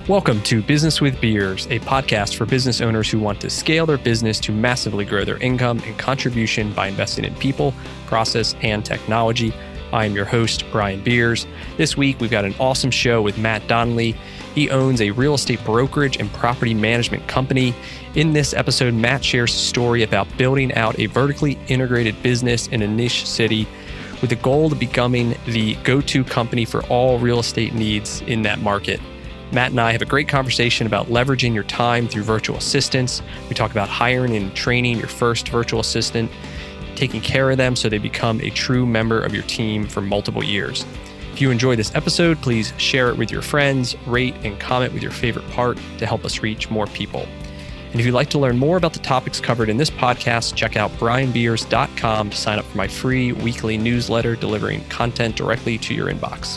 Welcome to Business with Beers, a podcast for business owners who want to scale their business to massively grow their income and contribution by investing in people, process, and technology. I am your host, Brian Beers. This week, we've got an awesome show with Matt Donnelly. He owns a real estate brokerage and property management company. In this episode, Matt shares a story about building out a vertically integrated business in a niche city with the goal of becoming the go-to company for all real estate needs in that market. Matt and I have a great conversation about leveraging your time through virtual assistants. We talk about hiring and training your first virtual assistant, taking care of them so they become a true member of your team for multiple years. If you enjoy this episode, please share it with your friends, rate and comment with your favorite part to help us reach more people. And if you'd like to learn more about the topics covered in this podcast, check out brianbeers.com to sign up for my free weekly newsletter delivering content directly to your inbox.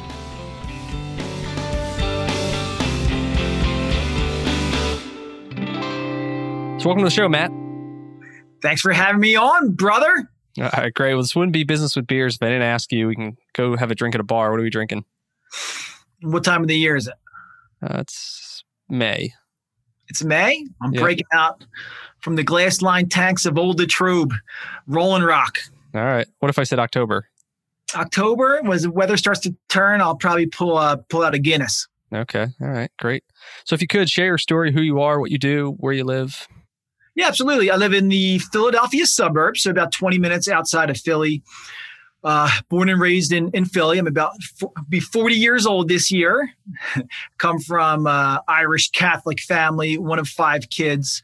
So welcome to the show, Matt. Thanks for having me on, brother. All right, great. Well, this wouldn't be Business with Beers if I didn't ask you. We can go have a drink at a bar. What are we drinking? What time of the year is it? It's May. It's May? I'm breaking out from the glass line tanks of Old Latrobe, Rolling Rock. All right. What if I said October? October, as the weather starts to turn, I'll probably pull out a Guinness. Okay. All right. Great. So if you could share your story, who you are, what you do, where you live. Yeah, absolutely. I live in the Philadelphia suburbs, so about 20 minutes outside of Philly. Born and raised in Philly. I'm about be 40 years old this year. Come from Irish Catholic family, one of 5 kids.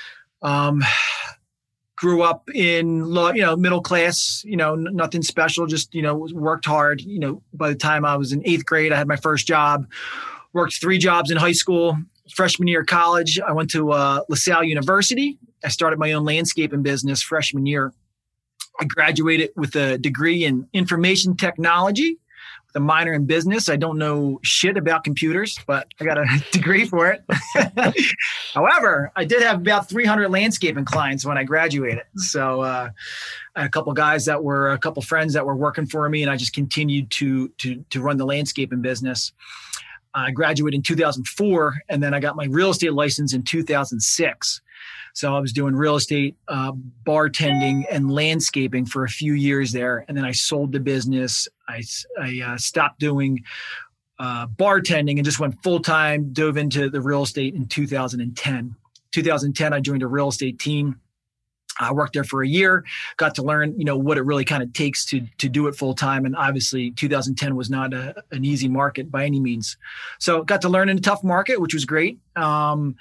Grew up in middle class. Nothing special. Just worked hard. By the time I was in 8th grade, I had my first job. Worked 3 jobs in high school. Freshman year of college, I went to LaSalle University. I started my own landscaping business freshman year. I graduated with a degree in information technology with a minor in business. I don't know shit about computers, but I got a degree for it. However, I did have about 300 landscaping clients when I graduated. So I had a couple friends that were working for me, and I just continued to run the landscaping business. I graduated in 2004, and then I got my real estate license in 2006. So I was doing real estate, bartending, and landscaping for a few years there. And then I sold the business. I stopped doing bartending and just went full-time, dove into the real estate in 2010. 2010, I joined a real estate team. I worked there for a year, got to learn, what it really kind of takes to do it full time. And obviously 2010 was not an easy market by any means. So got to learn in a tough market, which was great. Then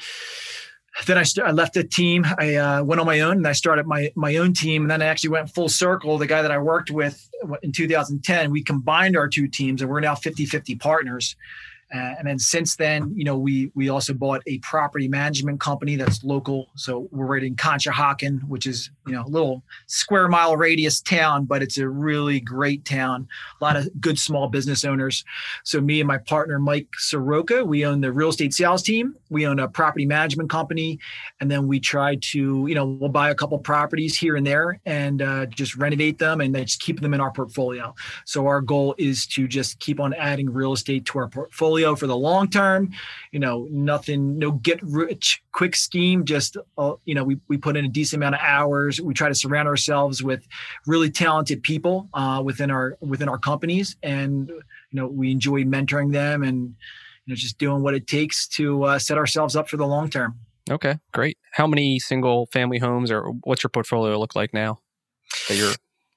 I left the team. I went on my own and I started my own team. And then I actually went full circle. The guy that I worked with in 2010, we combined our 2 teams and we're now 50-50 partners. And then since then, we also bought a property management company that's local. So we're right in Conshohocken, which is, a little square mile radius town, but it's a really great town. A lot of good small business owners. So me and my partner, Mike Soroka, we own the real estate sales team. We own a property management company. And then we try to, we'll buy a couple properties here and there and just renovate them and then just keep them in our portfolio. So our goal is to just keep on adding real estate to our portfolio for the long term. Nothing, no get rich quick scheme. Just, we put in a decent amount of hours. We try to surround ourselves with really talented people within our companies. And, we enjoy mentoring them and, just doing what it takes to set ourselves up for the long term. Okay, great. How many single family homes or what's your portfolio look like now that you're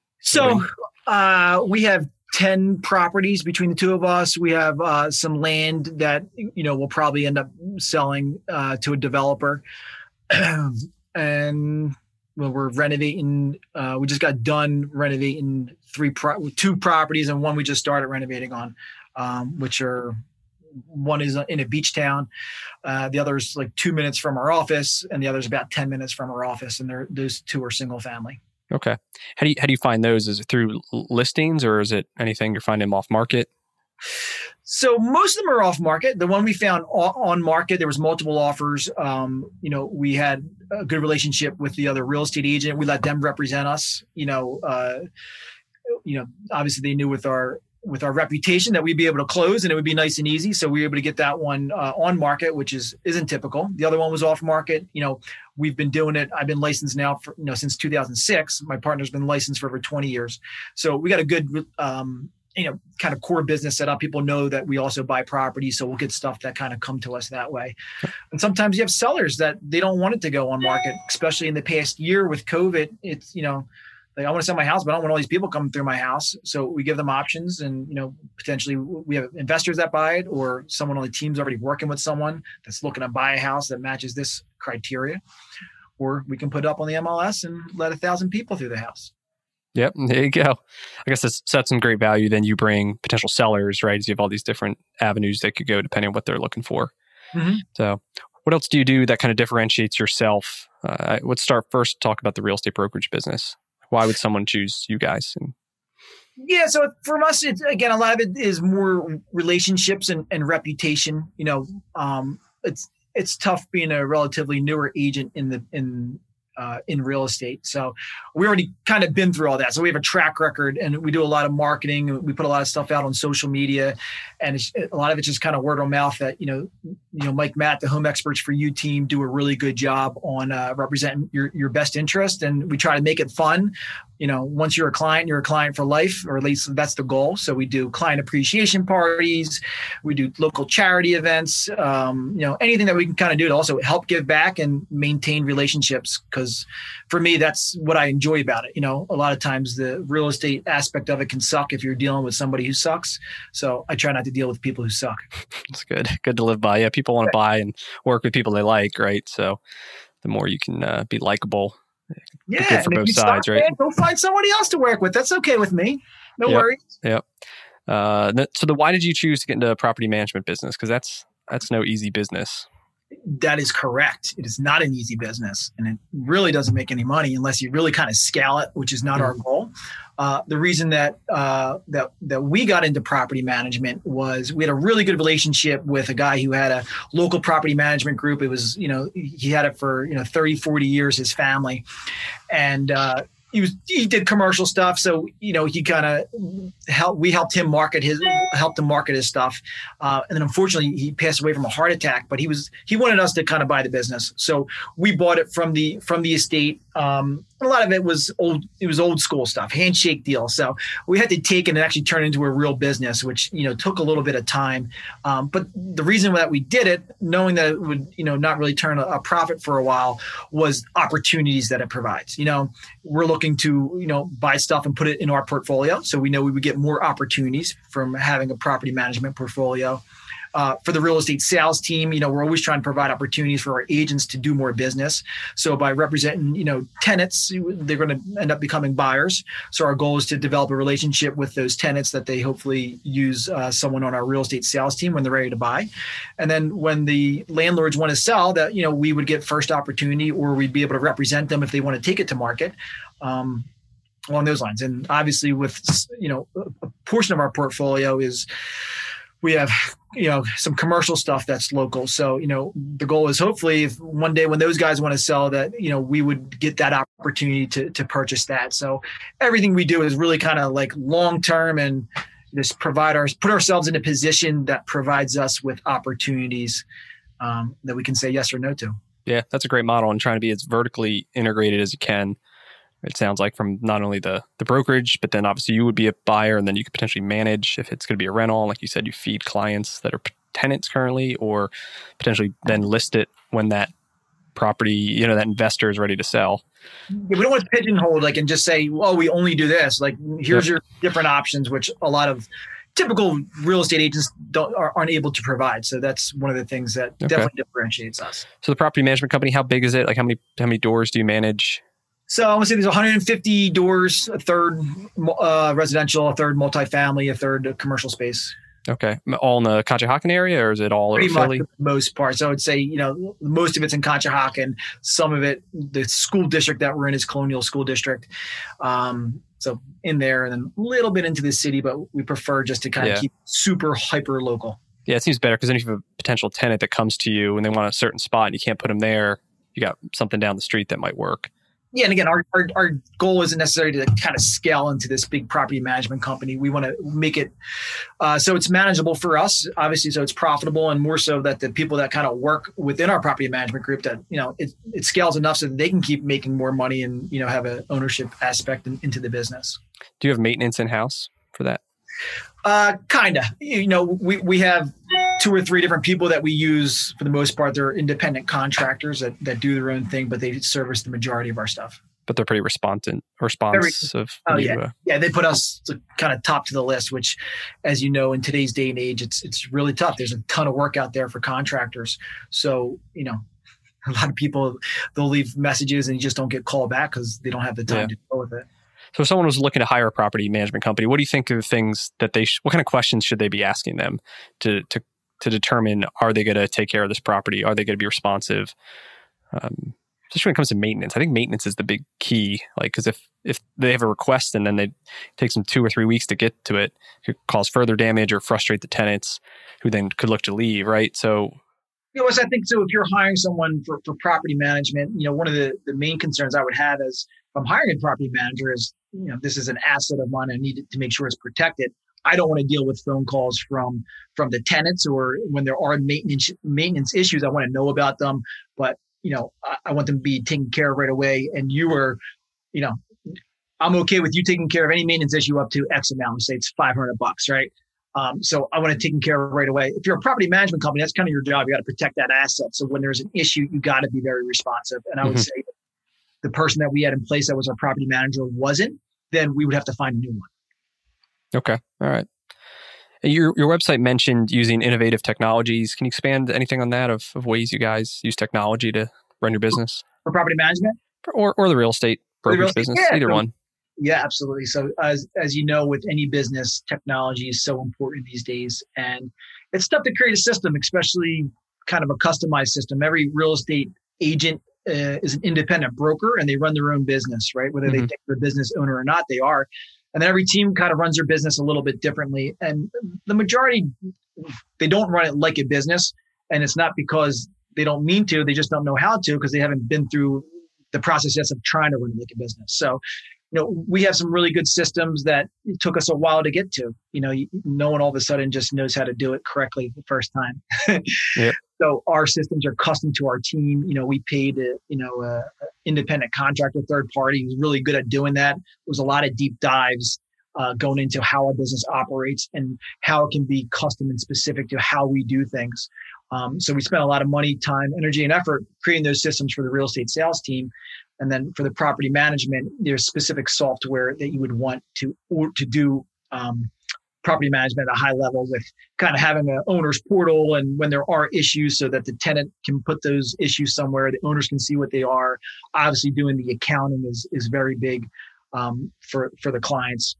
we have 10 properties between the 2 of us. We have some land that, we'll probably end up selling to a developer. And we're renovating. We just got done renovating 2 properties and one we just started renovating on, which are, one is in a beach town. The other is like 2 minutes from our office and the other is about 10 minutes from our office. And those 2 are single family. Okay. How do you find those? Is it through listings or is it anything you're finding off market? So most of them are off market. The one we found on market, there was multiple offers. We had a good relationship with the other real estate agent. We let them represent us. Obviously they knew with our with our reputation that we'd be able to close and it would be nice and easy. So we were able to get that one on market, which isn't typical. The other one was off market. We've been doing it. I've been licensed now for, since 2006. My partner's been licensed for over 20 years. So we got a good, kind of core business set up. People know that we also buy property. So we'll get stuff that kind of come to us that way. And sometimes you have sellers that they don't want it to go on market, especially in the past year with COVID. It's, like, I want to sell my house, but I don't want all these people coming through my house. So we give them options, and, potentially we have investors that buy it, or someone on the team's already working with someone that's looking to buy a house that matches this criteria, or we can put it up on the MLS and let 1,000 people through the house. Yep. There you go. I guess that's some great value. Then you bring potential sellers, right? As you have all these different avenues that could go depending on what they're looking for. Mm-hmm. So what else do you do that kind of differentiates yourself? Let's start first, talk about the real estate brokerage business. Why would someone choose you guys? Yeah. So for us, it's, again, a lot of it is more relationships and reputation. It's tough being a relatively newer agent in real estate. So we already kind of been through all that. So we have a track record, and we do a lot of marketing. We put a lot of stuff out on social media, and a lot of it's just kind of word of mouth that, Mike, Matt, the Home Experts for You team do a really good job on representing your best interest. And we try to make it fun. Once you're a client for life, or at least that's the goal. So we do client appreciation parties. We do local charity events, anything that we can kind of do to also help give back and maintain relationships. Because for me, that's what I enjoy about it. A lot of times the real estate aspect of it can suck if you're dealing with somebody who sucks. So I try not to deal with people who suck. That's good. Good to live by. Yeah, people want to buy and work with people they like, right? So the more you can be likable. Yeah, good for both sides, right? Go find somebody else to work with. That's okay with me. No worries. Yep. So why did you choose to get into a property management business? Because that's no easy business. That is correct. It is not an easy business, and it really doesn't make any money unless you really kind of scale it, which is not our goal. The reason that we got into property management was we had a really good relationship with a guy who had a local property management group. It was, he had it for 30, 40 years, his family, and he did commercial stuff. So, he kind of helped him market his stuff. And then unfortunately he passed away from a heart attack, but he wanted us to kind of buy the business. So we bought it from the estate. A lot of it was old school stuff, handshake deal. So we had to take it and actually turn it into a real business, which, took a little bit of time. But the reason that we did it, knowing that it would, not really turn a profit for a while, was opportunities that it provides. We're looking to, buy stuff and put it in our portfolio. So we know we would get more opportunities from having a property management portfolio. For the real estate sales team, we're always trying to provide opportunities for our agents to do more business. So by representing, tenants, they're going to end up becoming buyers. So our goal is to develop a relationship with those tenants that they hopefully use someone on our real estate sales team when they're ready to buy. And then when the landlords want to sell, that, we would get first opportunity, or we'd be able to represent them if they want to take it to market. Along those lines. And obviously with, a portion of our portfolio is we have, some commercial stuff that's local. So, the goal is hopefully if one day when those guys want to sell that, we would get that opportunity to purchase that. So everything we do is really kind of like long-term, and just put ourselves in a position that provides us with opportunities that we can say yes or no to. Yeah, that's a great model, and trying to be as vertically integrated as you can. It sounds like from not only the brokerage, but then obviously you would be a buyer, and then you could potentially manage if it's going to be a rental. Like you said, you feed clients that are tenants currently, or potentially then list it when that property, that investor is ready to sell. Yeah, we don't want to pigeonhole and just say, oh, we only do this. Like, here's your different options, which a lot of typical real estate agents aren't able to provide. So that's one of the things that definitely differentiates us. So the property management company, how big is it? Like how many doors do you manage? So I want to say there's 150 doors, a third residential, a third multifamily, a third commercial space. Okay. All in the Conshohocken area, or is it all Pretty Philly? Much for the most part. So I would say, most of it's in Conshohocken. Some of it, the school district that we're in is Colonial School District. So in there, and then a little bit into the city, but we prefer just to kind of keep super hyper local. Yeah, it seems better because then if you have a potential tenant that comes to you and they want a certain spot and you can't put them there, you got something down the street that might work. Yeah, and again, our goal isn't necessarily to kind of scale into this big property management company. We want to make it so it's manageable for us, obviously, so it's profitable, and more so that the people that kind of work within our property management group, that it scales enough so that they can keep making more money and have an ownership aspect into the business. Do you have maintenance in house for that? Kind of. We have 2 or 3 different people that we use. For the most part, they're independent contractors that do their own thing, but they service the majority of our stuff. But they're pretty responsive. Yeah, they put us kind of top to the list, which, as you know, in today's day and age, it's really tough. There's a ton of work out there for contractors. So, a lot of people, they'll leave messages and you just don't get called back because they don't have the time to deal with it. So if someone was looking to hire a property management company, what do you think are the things that what kind of questions should they be asking them to determine, are they going to take care of this property? Are they going to be responsive? Especially when it comes to maintenance. I think maintenance is the big key. Like, because if they have a request and then it takes them 2 or 3 weeks to get to it, it could cause further damage or frustrate the tenants who then could look to leave, right? So I think so. If you're hiring someone for property management, one of the main concerns I would have is, if I'm hiring a property manager, is this is an asset of mine. I need to make sure it's protected. I don't want to deal with phone calls from the tenants, or when there are maintenance issues. I want to know about them, but I want them to be taken care of right away. And I'm okay with you taking care of any maintenance issue up to X amount. Let's say it's $500, right? So I want it taken care of right away. If you're a property management company, that's kind of your job. You got to protect that asset. So when there's an issue, you got to be very responsive. And I would say the person that we had in place that was our property manager wasn't, then we would have to find a new one. Okay. All right. Your website mentioned using innovative technologies. Can you expand anything on that of ways you guys use technology to run your business? For property management? Or the real estate brokerage business, either one. Yeah, absolutely. So as you know, with any business, technology is so important these days. And it's tough to create a system, especially kind of a customized system. Every real estate agent is an independent broker and they run their own business, right? Whether they think they're a business owner or not, they are. And then every team kind of runs their business a little bit differently. And the majority, they don't run it like a business. And it's not because they don't mean to, they just don't know how to, because they haven't been through the process of trying to run it like a business. So, we have some really good systems that it took us a while to get to. No one all of a sudden just knows how to do it correctly the first time. Yep. So our systems are custom to our team. We paid a independent contractor, third party, who's really good at doing that. There was a lot of deep dives going into how our business operates and how it can be custom and specific to how we do things. So we spent a lot of money, time, energy, and effort creating those systems for the real estate sales team. And then for the property management, there's specific software that you would want to do property management at a high level, with kind of having an owner's portal, and when there are issues, so that the tenant can put those issues somewhere, the owners can see what they are. Obviously, doing the accounting is very big for the clients.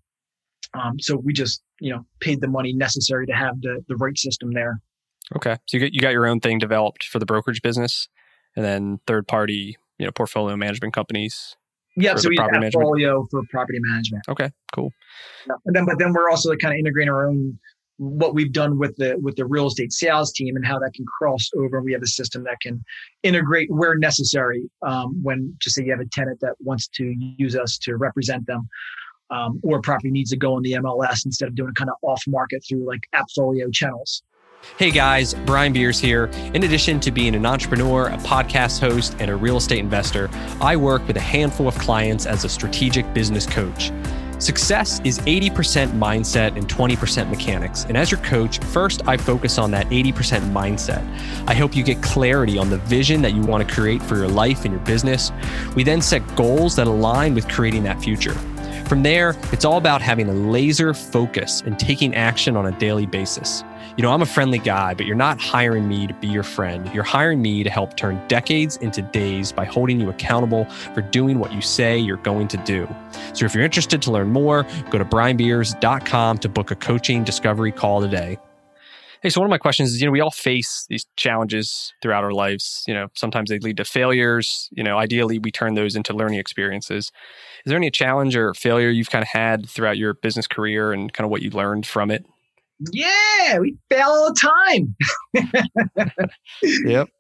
So we just paid the money necessary to have the right system there. Okay, so you got your own thing developed for the brokerage business, and then third party portfolio management companies. Yeah, so we have a portfolio for property management. Okay, cool. Yeah. But then we're also kind of integrating our own, what we've done with the real estate sales team and how that can cross over. We have a system that can integrate where necessary. When, just say you have a tenant that wants to use us to represent them, or property needs to go on the MLS instead of doing it kind of off market through like Appfolio channels. Hey guys, Brian Beers here. In addition to being an entrepreneur, a podcast host, and a real estate investor, I work with a handful of clients as a strategic business coach. Success is 80% mindset and 20% mechanics. And as your coach, first I focus on that 80% mindset. I help you get clarity on the vision that you want to create for your life and your business. We then set goals that align with creating that future. From there, it's all about having a laser focus and taking action on a daily basis. I'm a friendly guy, but you're not hiring me to be your friend. You're hiring me to help turn decades into days by holding you accountable for doing what you say you're going to do. So if you're interested to learn more, go to brianbeers.com to book a coaching discovery call today. Hey, so one of my questions is, we all face these challenges throughout our lives. Sometimes they lead to failures. Ideally, we turn those into learning experiences. Is there any challenge or failure you've kind of had throughout your business career and kind of what you learned from it? Yeah, we fail all the time. Yep.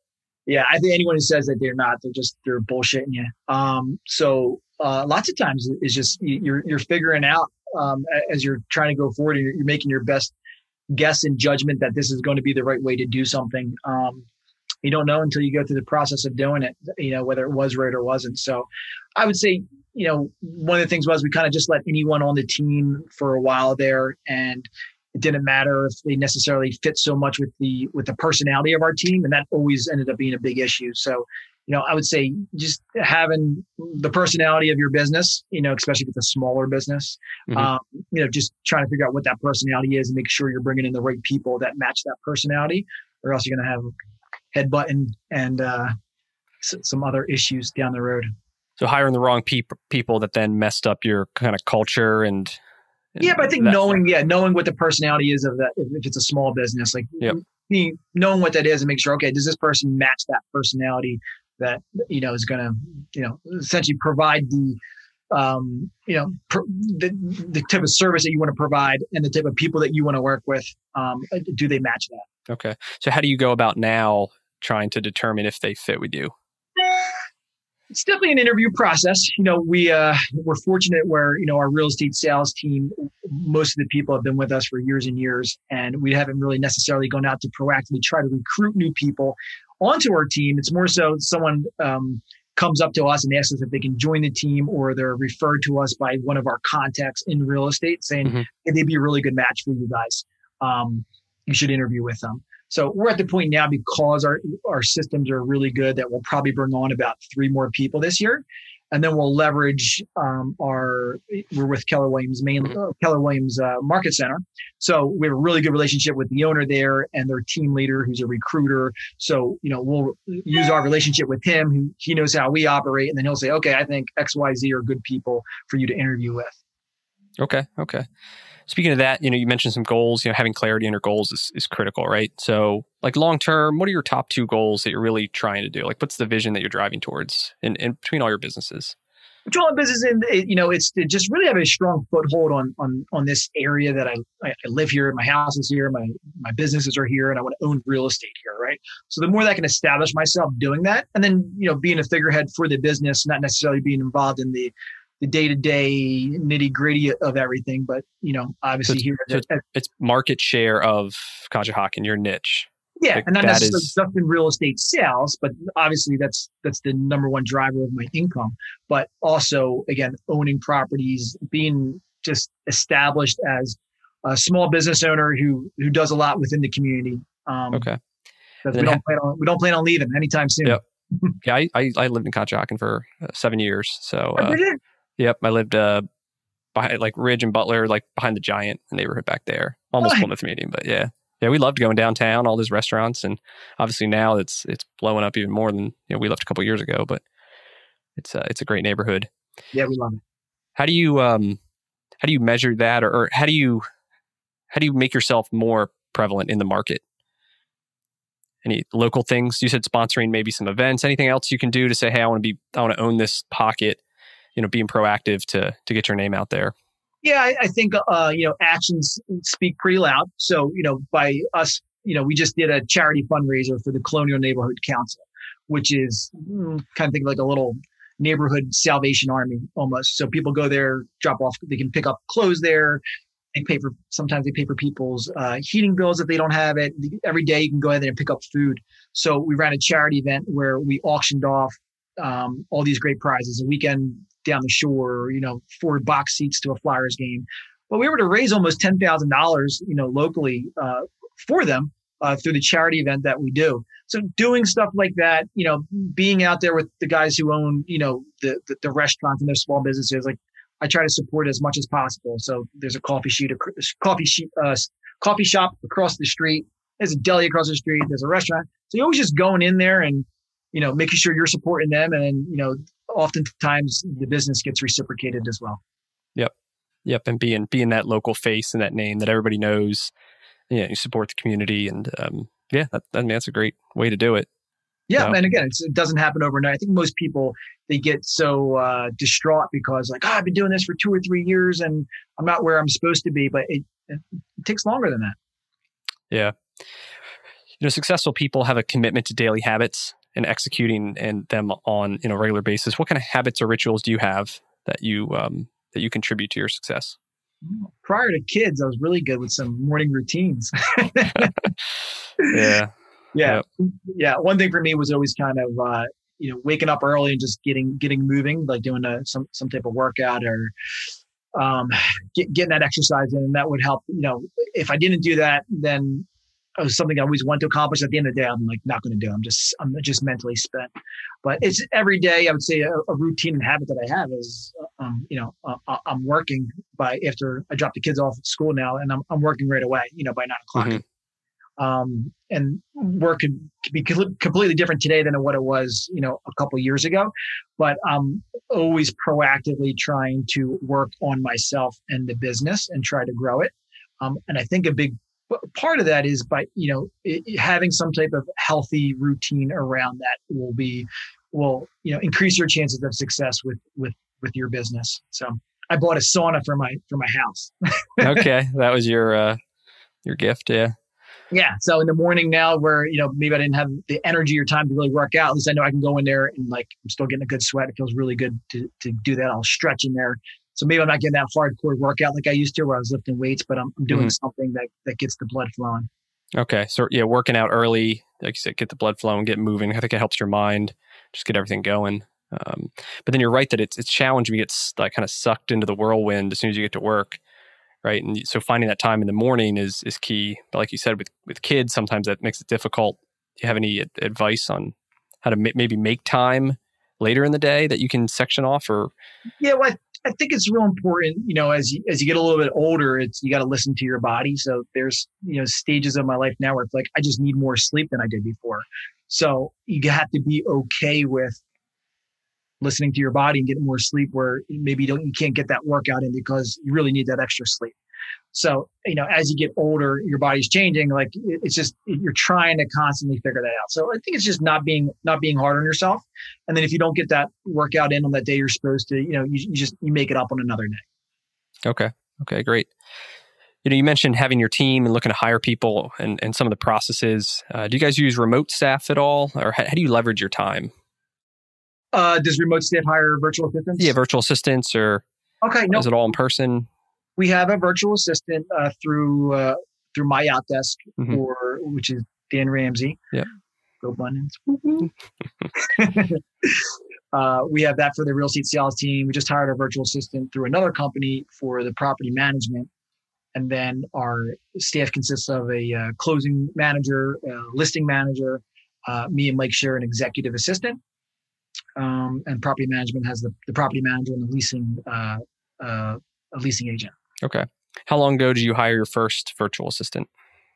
Yeah, I think anyone who says that they're not, they're bullshitting you. So lots of times it's just you're figuring out as you're trying to go forward, and you're making your best guess and judgment that this is going to be the right way to do something. You don't know until you go through the process of doing it, whether it was right or wasn't. So I would say, one of the things was we kind of just let anyone on the team for a while there, and it didn't matter if they necessarily fit so much with the personality of our team. And that always ended up being a big issue. So, I would say just having the personality of your business, especially if it's a smaller business, just trying to figure out what that personality is and make sure you're bringing in the right people that match that personality, or else you're going to have headbutting and some other issues down the road. So hiring the wrong people that then messed up your kind of culture and yeah, but I think knowing what the personality is of that, if it's a small business, like knowing what that is and make sure, okay, does this person match that personality that, is going to, essentially provide the type of service that you want to provide and the type of people that you want to work with. Do they match that? Okay. So how do you go about now trying to determine if they fit with you? It's definitely an interview process. We're fortunate where, our real estate sales team, most of the people have been with us for years and years, and we haven't really necessarily gone out to proactively try to recruit new people onto our team. It's more so someone comes up to us and asks us if they can join the team, or they're referred to us by one of our contacts in real estate saying, hey, they'd be a really good match for you guys. You should interview with them. So we're at the point now, because our systems are really good, that we'll probably bring on about 3 more people this year. And then we'll leverage we're with Keller Williams, Keller Williams Market Center. So we have a really good relationship with the owner there and their team leader, who's a recruiter. So, we'll use our relationship with him. He knows how we operate. And then he'll say, okay, I think XYZ are good people for you to interview with. Okay. Speaking of that, you mentioned some goals. Having clarity in your goals is critical, right? So, like long term, what are your top 2 goals that you're really trying to do? Like, what's the vision that you're driving towards in between all your businesses? Between all business, it's to just really have a strong foothold on this area that I live here. My house is here. My businesses are here, and I want to own real estate here, right? So the more that I can establish myself doing that, and then being a figurehead for the business, not necessarily being involved in the day-to-day nitty-gritty of everything, but obviously it's market share of Conshohocken, your niche. Yeah, and not necessarily just in real estate sales, but obviously that's the number one driver of my income. But also, again, owning properties, being just established as a small business owner who does a lot within the community. Okay. We don't plan on leaving anytime soon. Yep. Yeah, I lived in Conshohocken for 7 years. So. Yep, I lived behind like Ridge and Butler, like behind the Giant neighborhood back there, almost Plymouth Meeting. But yeah, we loved going downtown, all those restaurants, and obviously now it's blowing up even more than we left a couple of years ago. But it's a great neighborhood. Yeah, we love it. How do you measure that, or how do you make yourself more prevalent in the market? Any local things? You said sponsoring maybe some events. Anything else you can do to say, hey, I want to own this pocket? Being proactive to get your name out there. Yeah, I think, actions speak pretty loud. So, by us, we just did a charity fundraiser for the Colonial Neighborhood Council, which is kind of think like a little neighborhood Salvation Army almost. So people go there, drop off, they can pick up clothes there. Sometimes they pay for people's heating bills if they don't have it. Every day you can go ahead and pick up food. So we ran a charity event where we auctioned off all these great prizes, a weekend down the shore, 4 box seats to a Flyers game. But we were to raise almost $10,000, locally for them through the charity event that we do. So doing stuff like that, being out there with the guys who own, the restaurants and their small businesses, like I try to support as much as possible. So there's a coffee shop across the street. There's a deli across the street. There's a restaurant. So you're always just going in there and, making sure you're supporting them. And, oftentimes the business gets reciprocated as well. Yep. And being that local face and that name that everybody knows, you support the community. And that's a great way to do it. Yeah. And again, it doesn't happen overnight. I think most people, they get so distraught because like, I've been doing this for 2 or 3 years and I'm not where I'm supposed to be, but it takes longer than that. Yeah. Successful people have a commitment to daily habits and executing and them on a regular basis, what kind of habits or rituals do you have that you contribute to your success? Prior to kids, I was really good with some morning routines. Yeah. Yeah. Yep. Yeah. One thing for me was always kind of, waking up early and just getting moving, like doing some type of workout or getting that exercise in. And that would help. If I didn't do that, then it was something I always wanted to accomplish. At the end of the day, I'm like not going to do. I'm just mentally spent. But it's every day. I would say a routine and habit that I have is, I'm working after I drop the kids off at school now, and I'm working right away. By 9:00. Mm-hmm. And work could be completely different today than what it was, a couple of years ago. But I'm always proactively trying to work on myself and the business and try to grow it. And I think a big part of that is by, having some type of healthy routine around that will increase your chances of success with your business. So I bought a sauna for my house. Okay. That was your gift. Yeah. Yeah. So in the morning now where, maybe I didn't have the energy or time to really work out, at least I know I can go in there and I'm still getting a good sweat. It feels really good to do that. I'll stretch in there. So maybe I'm not getting that hardcore workout like I used to where I was lifting weights, but I'm doing something that gets the blood flowing. Okay. So yeah, working out early, like you said, get the blood flowing, get moving. I think it helps your mind, just get everything going. But then you're right that it's challenging. You get kind of sucked into the whirlwind as soon as you get to work. Right. And so finding that time in the morning is key. But like you said, with kids, sometimes that makes it difficult. Do you have any advice on how to maybe make time later in the day that you can section off? Or yeah, well, I think it's real important, as you get a little bit older, you got to listen to your body. So there's, stages of my life now where it's like, I just need more sleep than I did before. So you have to be okay with listening to your body and getting more sleep where maybe you can't get that workout in because you really need that extra sleep. So, as you get older, your body's changing. Like it's just, you're trying to constantly figure that out. So I think it's just not being hard on yourself. And then if you don't get that workout in on that day you're supposed to, you make it up on another day. Okay, great. You mentioned having your team and looking to hire people and some of the processes. Do you guys use remote staff at all? Or how do you leverage your time? Does remote staff hire virtual assistants? Yeah, virtual assistants or is it all in person? We have a virtual assistant through my Outdesk, which is Dan Ramsey. Yeah. Go Bunions. We have that for the real estate sales team. We just hired our virtual assistant through another company for the property management. And then our staff consists of a closing manager, listing manager, me and Mike share an executive assistant. And property management has the property manager and the leasing agent. Okay. How long ago did you hire your first virtual assistant?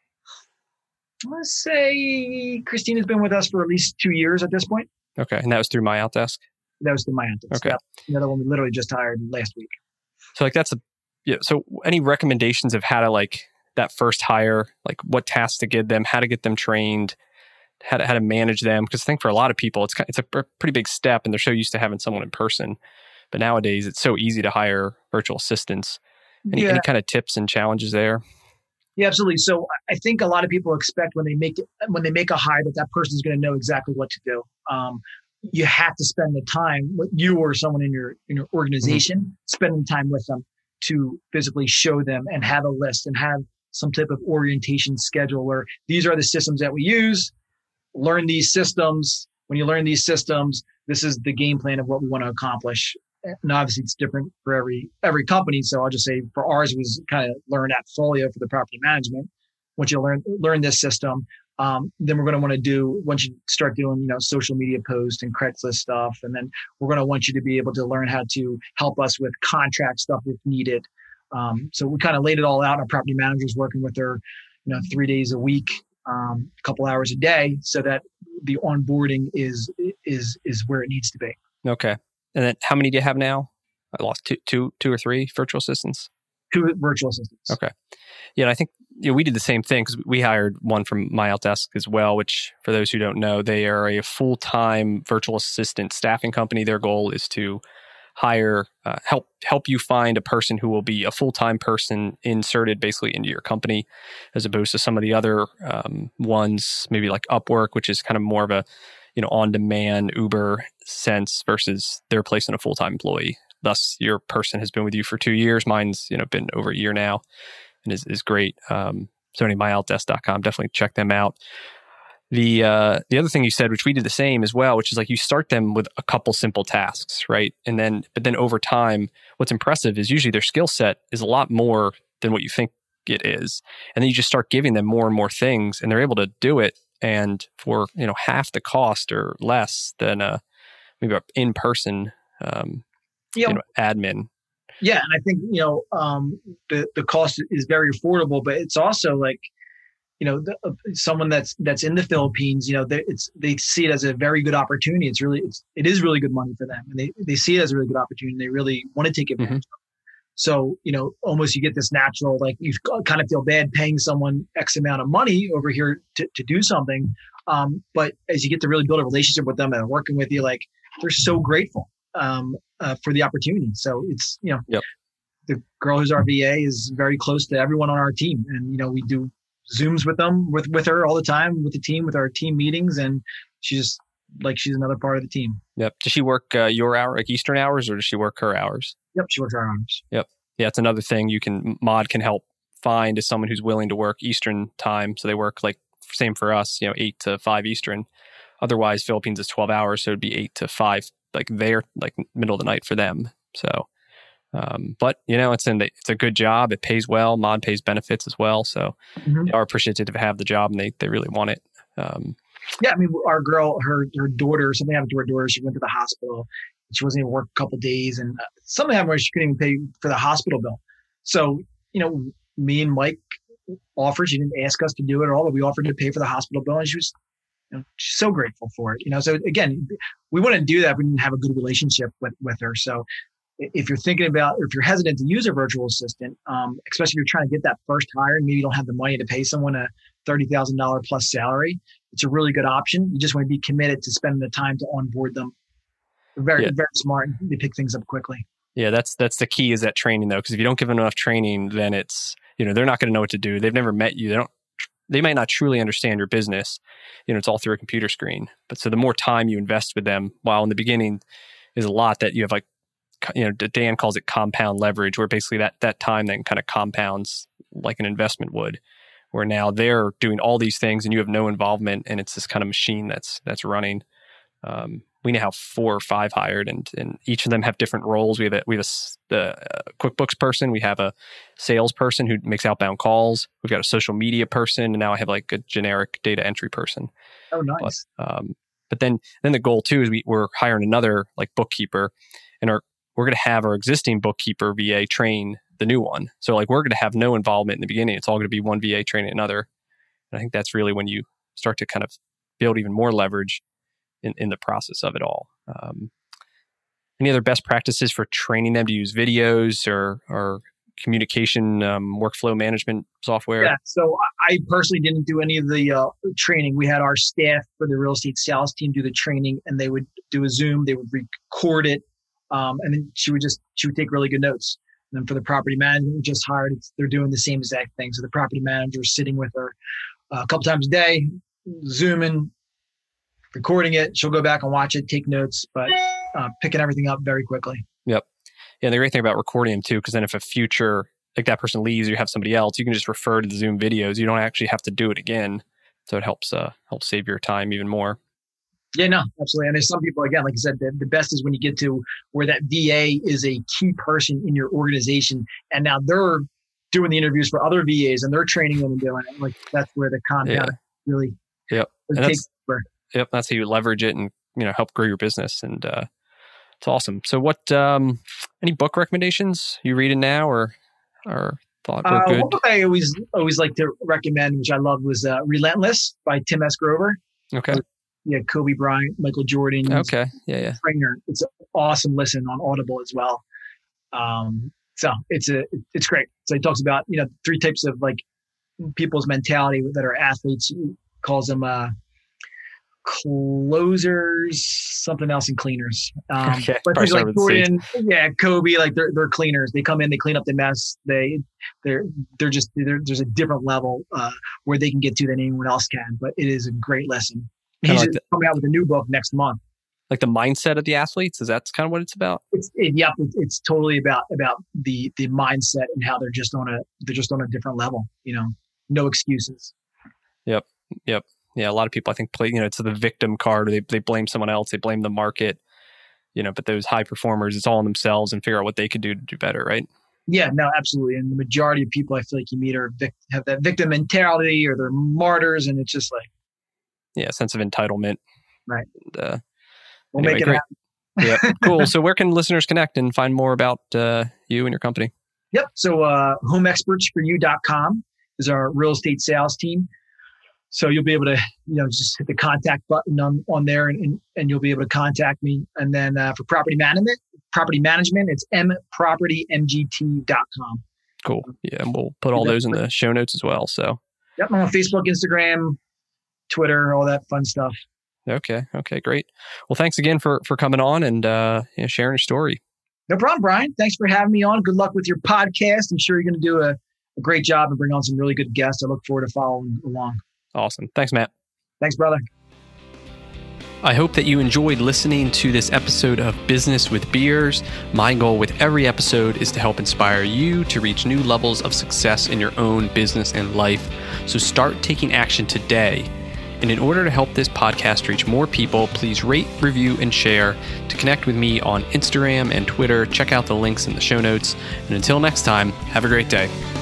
Let's say Christina's been with us for at least 2 years at this point. Okay. And that was through My Outdesk? That was through My Outdesk. Okay. Yeah. The other one we literally just hired last week. So so any recommendations of how to that first hire, what tasks to give them, how to get them trained, how to manage them? Because I think for a lot of people, it's a pretty big step and they're so used to having someone in person. But nowadays it's so easy to hire virtual assistants. Any kind of tips and challenges there? Yeah, absolutely. So I think a lot of people expect when they make a hire that person's going to know exactly what to do. You have to spend the time with you or someone in your organization, spending time with them to physically show them and have a list and have some type of orientation schedule where these are the systems that we use. Learn these systems. When you learn these systems, this is the game plan of what we want to accomplish. And obviously it's different for every company. So I'll just say for ours, it was kind of learn AppFolio for the property management. Once you learn this system, then we're going to want to do, once you start doing, social media posts and Craigslist stuff. And then we're going to want you to be able to learn how to help us with contract stuff if needed. So we kind of laid it all out. Our property manager's working with her, 3 days a week, a couple hours a day, so that the onboarding is where it needs to be. Okay. And then how many do you have now? I lost two or three virtual assistants? 2 virtual assistants. Okay. Yeah, and I think we did the same thing because we hired one from My Outdesk as well, which for those who don't know, they are a full-time virtual assistant staffing company. Their goal is to hire, help you find a person who will be a full-time person inserted basically into your company, as opposed to some of the other ones, maybe like Upwork, which is kind of more of a on-demand Uber sense versus they're placing a full-time employee. Thus, your person has been with you for 2 years. Mine's, been over a year now and is great. So anyway, myoutdesk.com, definitely check them out. The other thing you said, which we did the same as well, which is like you start them with a couple simple tasks, right? But then over time, what's impressive is usually their skill set is a lot more than what you think it is. And then you just start giving them more and more things and they're able to do it. And for, half the cost or less than maybe an in-person, admin. Yeah. And I think, the cost is very affordable, but it's also like, someone that's in the Philippines, they see it as a very good opportunity. It is really good money for them, and they see it as a really good opportunity. They really want to take advantage of it. So, almost you get this natural, like you kind of feel bad paying someone X amount of money over here to do something. But as you get to really build a relationship with them and working with you, like they're so grateful for the opportunity. So it's, Yep. The girl who's our VA is very close to everyone on our team, and we do Zooms with them, with her all the time, with the team, with our team meetings. And she's another part of the team. Yep. Does she work your hour, like Eastern hours, or does she work her hours? Yep. She works our hours. Yep. Yeah. It's another thing Mod can help find is someone who's willing to work Eastern time. So they work like same for us, 8 to 5 Eastern. Otherwise Philippines is 12 hours. So it'd be 8 to 5, like they're like middle of the night for them. So, but it's a good job. It pays well. Mod pays benefits as well. So they are appreciative to have the job and they really want it. Yeah. I mean, our girl, her daughter, something happened to her daughter. She went to the hospital. She wasn't even work a couple of days, and something happened where she couldn't even pay for the hospital bill. So, me and Mike offered, she didn't ask us to do it at all, but we offered to pay for the hospital bill, and she was, she's so grateful for it. So again, we wouldn't do that if we didn't have a good relationship with her. So if you're thinking about, or if you're hesitant to use a virtual assistant, especially if you're trying to get that first hire and maybe you don't have the money to pay someone a $30,000 plus salary, it's a really good option. You just want to be committed to spending the time to onboard them. They're very, very smart. They pick things up quickly. Yeah, that's the key is that training though, because if you don't give them enough training, then it's, they're not going to know what to do. They've never met you. They might not truly understand your business. It's all through a computer screen. But so the more time you invest with them, while in the beginning is a lot that you have, like, Dan calls it compound leverage, where basically that time then kind of compounds like an investment would, where now they're doing all these things and you have no involvement, and it's this kind of machine that's running. We now have 4 or 5 hired, and each of them have different roles. We have a QuickBooks person. We have a sales person who makes outbound calls. We've got a social media person, and now I have like a generic data entry person. Oh, nice. But then the goal too is we're hiring another like bookkeeper, and we're going to have our existing bookkeeper VA train the new one. So like we're going to have no involvement in the beginning. It's all going to be one VA training another. And I think that's really when you start to kind of build even more leverage in the process of it all. Any other best practices for training them to use videos or communication workflow management software? Yeah, so I personally didn't do any of the training. We had our staff for the real estate sales team do the training, and they would do a Zoom. They would record it, and then she would take really good notes. And then for the property management we just hired, they're doing the same exact thing. So the property manager is sitting with her a couple times a day, Zooming, recording it. She'll go back and watch it, take notes, but picking everything up very quickly. Yep. Yeah, and the great thing about recording them too, because then if a future, like that person leaves, you have somebody else, you can just refer to the Zoom videos. You don't actually have to do it again. So it helps save your time even more. Yeah, no, absolutely. And there's some people, again, like I said, the best is when you get to where that VA is a key person in your organization, and now they're doing the interviews for other VAs and they're training them and doing it. Like that's where the compound really takes over. Yep, that's how you leverage it and help grow your business, and it's awesome. So, what any book recommendations you reading now, or thought were good? One book I always like to recommend, which I love, was "Relentless" by Tim S. Grover. Okay. Yeah, Kobe Bryant, Michael Jordan. Okay. Yeah. Trainer. It's an awesome listen on Audible as well. So it's great. So he talks about 3 types of like people's mentality that are athletes. He calls them closers, something else, and cleaners. Okay. But things like Jordan, Kobe, like they're cleaners. They come in, they clean up the mess. There's a different level where they can get to than anyone else can. But it is a great lesson. He's coming out with a new book next month. Like the mindset of the athletes? Is that kind of what it's about? It's totally about the mindset and how they're just on a different level. No excuses. Yep. Yeah, a lot of people I think play. It's the victim card. Or they blame someone else. They blame the market. But those high performers, it's all on themselves and figure out what they could do to do better, right? Yeah, no, absolutely. And the majority of people I feel like you meet have that victim mentality, or they're martyrs, and it's just like a sense of entitlement. Right. And, we'll make it happen. Yeah, cool. So where can listeners connect and find more about you and your company? Yep. So homeexpertsforyou.com is our real estate sales team. So you'll be able to, just hit the contact button on there and you'll be able to contact me. And then for property management, it's mpropertymgt.com. Cool. Yeah. And we'll put all those in the show notes as well. So. Yep. I'm on Facebook, Instagram, Twitter, all that fun stuff. Okay. Great. Well, thanks again for coming on and sharing your story. No problem, Brian. Thanks for having me on. Good luck with your podcast. I'm sure you're going to do a great job and bring on some really good guests. I look forward to following along. Awesome. Thanks, Matt. Thanks, brother. I hope that you enjoyed listening to this episode of Business with Beers. My goal with every episode is to help inspire you to reach new levels of success in your own business and life. So start taking action today. And in order to help this podcast reach more people, please rate, review, and share. To connect with me on Instagram and Twitter, check out the links in the show notes. And until next time, have a great day.